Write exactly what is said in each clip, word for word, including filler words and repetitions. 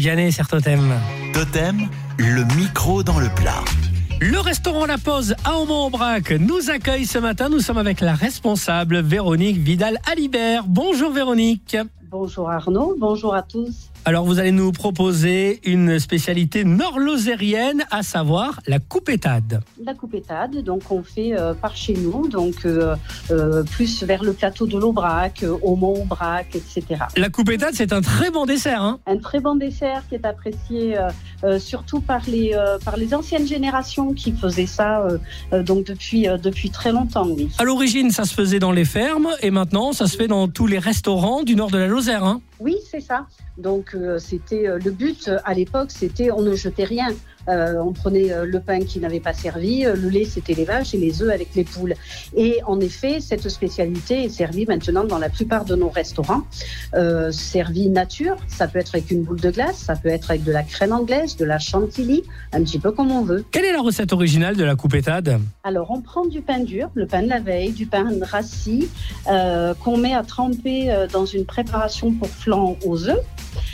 Vianney sur Totem. Totem, le micro dans le plat. Le restaurant La Pause à Aumont-Aubrac nous accueille ce matin. Nous sommes avec la responsable Véronique Vidal-Alibert. Bonjour Véronique. Bonjour Arnaud, bonjour à tous. Alors vous allez nous proposer une spécialité nord-lozérienne, à savoir la coupétade. La coupétade, donc on fait euh, par chez nous, donc euh, euh, plus vers le plateau de l'Aubrac, euh, Aumont-Aubrac, et cetera. La coupétade, c'est un très bon dessert, hein ? Un très bon dessert qui est apprécié euh, euh, surtout par les, euh, par les anciennes générations qui faisaient ça euh, euh, donc depuis, euh, depuis très longtemps, oui. À l'origine, ça se faisait dans les fermes et maintenant, ça se fait dans tous les restaurants du nord de la Lozère, hein ? Oui, c'est ça. Donc euh, c'était euh, le but euh, à l'époque, c'était on ne jetait rien. Euh, on prenait euh, le pain qui n'avait pas servi, euh, le lait c'était les vaches et les œufs avec les poules. Et en effet, cette spécialité est servie maintenant dans la plupart de nos restaurants. Euh, servie nature, ça peut être avec une boule de glace, ça peut être avec de la crème anglaise, de la chantilly, un petit peu comme on veut. Quelle est la recette originale de la coupétade ? Alors on prend du pain dur, le pain de la veille, du pain rassis, euh, qu'on met à tremper euh, dans une préparation pour flan aux œufs.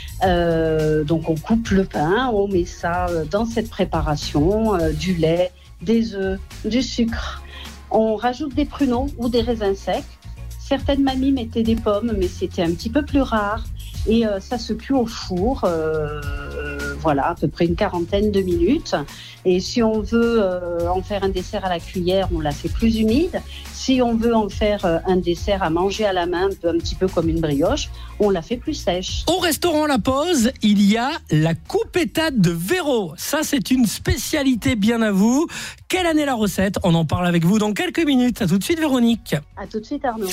Euh, donc on coupe le pain, on met ça dans cette préparation, euh, du lait, des œufs, du sucre. On rajoute des pruneaux ou des raisins secs. Certaines mamies mettaient des pommes, mais c'était un petit peu plus rare. Et euh, ça se cuit au four, euh, euh, voilà, à peu près une quarantaine de minutes. Et si on veut euh, en faire un dessert à la cuillère, on la fait plus humide. Si on veut en faire euh, un dessert à manger à la main, un, peu, un petit peu comme une brioche, on la fait plus sèche. Au restaurant La Pause, il y a la coupétade de Véro. Ça, c'est une spécialité bien à vous. Quelle année la recette ? On en parle avec vous dans quelques minutes. À tout de suite, Véronique. À tout de suite, Arnaud.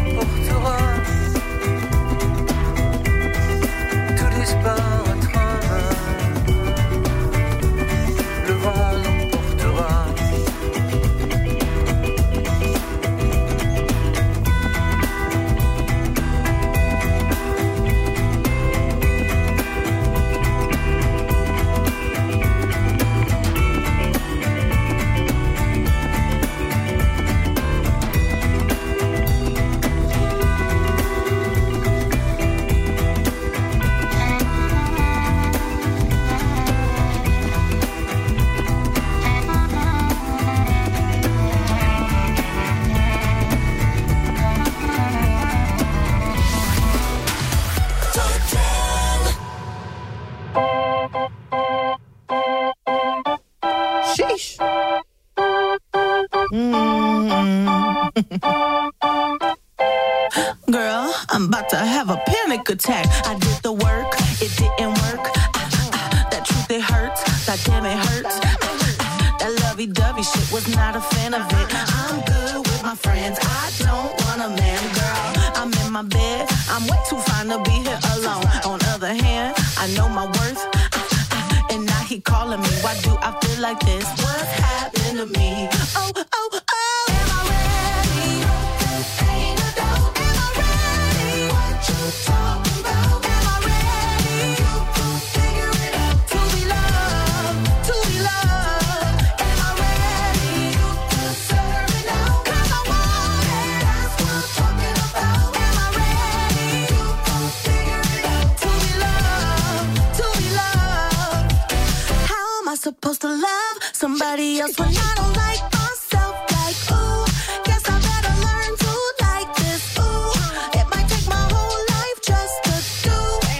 Tout disparaîtra. Girl, I'm about to have a panic attack. I did the work, it didn't work. Ah, ah, that truth, it hurts. That damn, it hurts. Ah, ah, that lovey-dovey shit was not a fan of it. I'm good with my friends. I don't want a man, girl. I'm in my bed. I'm way too fine to be here alone. On other hand, I know my worth. Ah, ah, and now he calling me. Why do I feel like this? What's happened to me? Oh, oh, oh. Am I ready? Ain't no doubt. Am I ready? What you talking about? Am I ready? You gon' figure it out. To be loved, to be loved. Am I ready? You deserve it now. 'Cause I want it. That's what I'm talking about. Am I ready? You gon' figure it out. To be loved, to be loved. How am I supposed to love somebody else when I don't like myself? Like, ooh, guess I better learn to like this. Ooh, it might take my whole life just to do.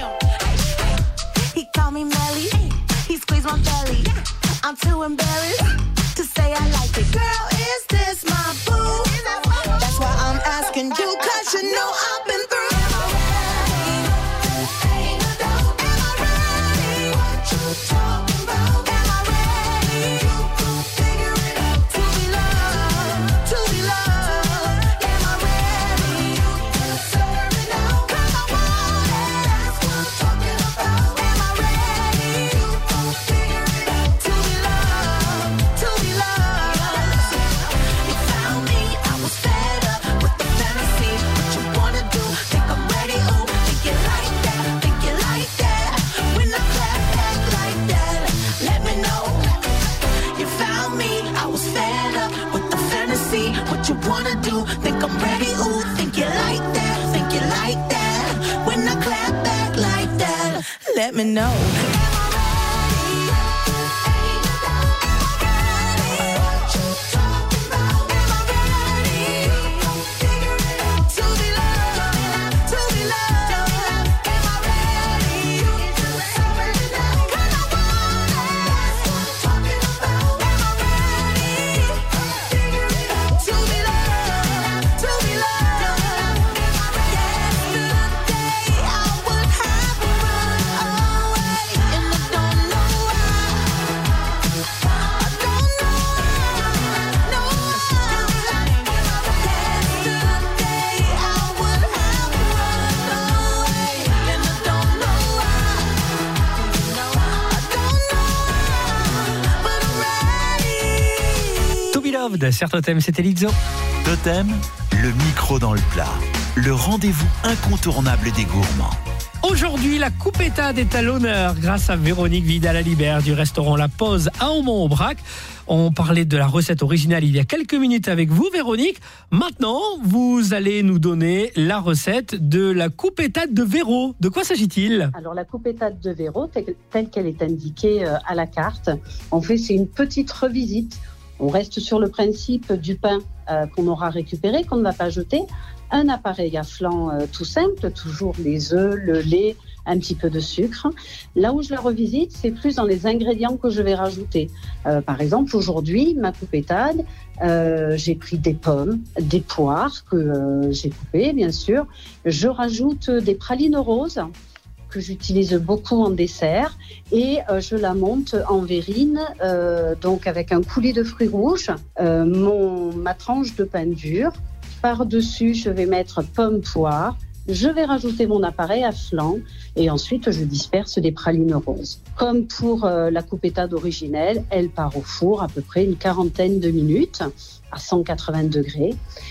He called me Melly, he squeezed my belly. I'm too embarrassed to say I like it. Girl, is this my boo? That's why I'm asking you, 'cause you know I've been through. Am I ready? Ain't no doubt. Am I ready? What you talking about? Am I ready? You gon' figure it out. To be loved, to be loved. Am I ready? You deserve it now. 'Cause I want it. That's what I'm talking about. Am I ready? You gon' figure it out. To be loved, to be loved. You found me, I was fed up with the fantasy. What you wanna do? Think I'm ready? Ooh, think you like that? Think you like that? When I clap back like that, let me know. You found me, I was fed up with the fantasy. What you wanna do? Think I'm ready? Ooh, think you like that? Think you like that? When I clap back like that, let me know. Am I ready? Ain't no doubt. Am I ready? What you talking about? Am I ready? You gon' figure it out. To be loved, to be loved. Am I ready? You deserve it now. 'Cause I want it. That's what I'm talking about. Am I ready? Figure it out. To be loved, to be loved. Am I ready? Yesterday I would have run away, and I don't know why. I don't know why. No why. Yesterday I would have run away, and I don't know why. I don't know why, but I'm ready. To be loved sur Totem, c'était Lizzo. Totem, le micro dans le plat. Le rendez-vous incontournable des gourmands. Aujourd'hui, la coupétade est à l'honneur grâce à Véronique Vidal-Alibert du restaurant La Pause à Aumont-Aubrac. On parlait de la recette originale il y a quelques minutes avec vous, Véronique. Maintenant, vous allez nous donner la recette de la coupétade de Véro. De quoi s'agit-il ? Alors la coupétade de Véro, telle, telle qu'elle est indiquée euh, à la carte, en fait c'est une petite revisite. On reste sur le principe du pain euh, qu'on aura récupéré, qu'on ne va pas jeter. Un appareil à flan euh, tout simple, toujours les œufs, le lait, un petit peu de sucre. Là où je la revisite, c'est plus dans les ingrédients que je vais rajouter. Euh, par exemple, aujourd'hui, ma coupétade, euh, j'ai pris des pommes, des poires que euh, j'ai coupées, bien sûr. Je rajoute des pralines roses que j'utilise beaucoup en dessert et euh, je la monte en verrine, euh, donc avec un coulis de fruits rouges, euh, mon, ma tranche de pain dur. Par-dessus, je vais mettre pommes poires. Je vais rajouter mon appareil à flan et ensuite je disperse des pralines roses. Comme pour euh, la coupétade originelle, elle part au four à peu près une quarantaine de minutes à cent quatre-vingts degrés.